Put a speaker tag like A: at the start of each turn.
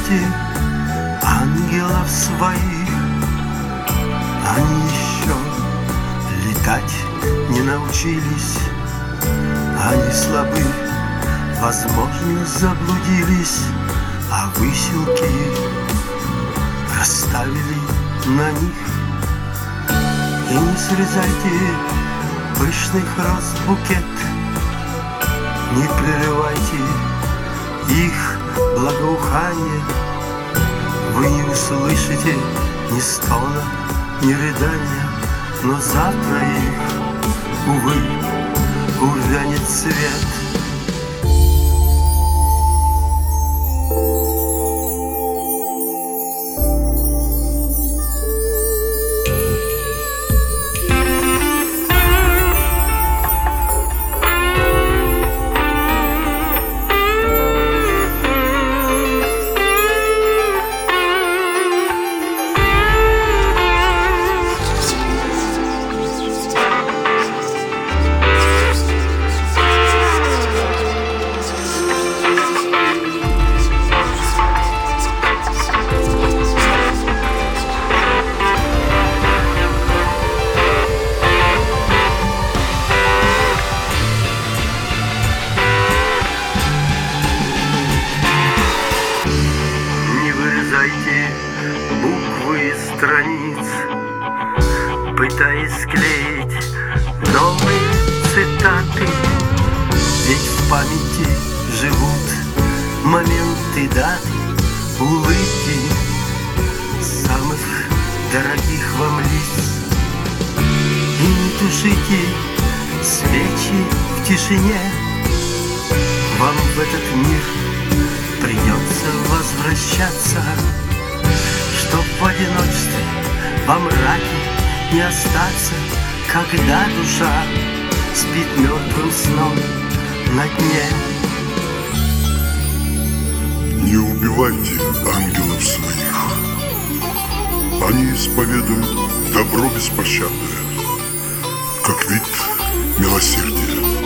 A: слышите ангелов своих? Они еще летать не научились, они слабы, возможно, заблудились, а выселки расставили на них. И не срезайте пышных роз букет, не прерывайте их благоухание. Вы не услышите ни стона, ни рыдания, но завтра их, увы, увянет цвет. Буквы из страниц, пытаясь склеить новые цитаты. Ведь в памяти живут моменты, даты, улыбки самых дорогих вам лиц. И не тушите свечи в тишине, вам в этот мир придется возвращаться, чтоб в одиночестве во мраке не остаться, когда душа спит мертвым сном на дне.
B: Не убивайте ангелов своих, они исповедуют добро беспощадное, как вид милосердия.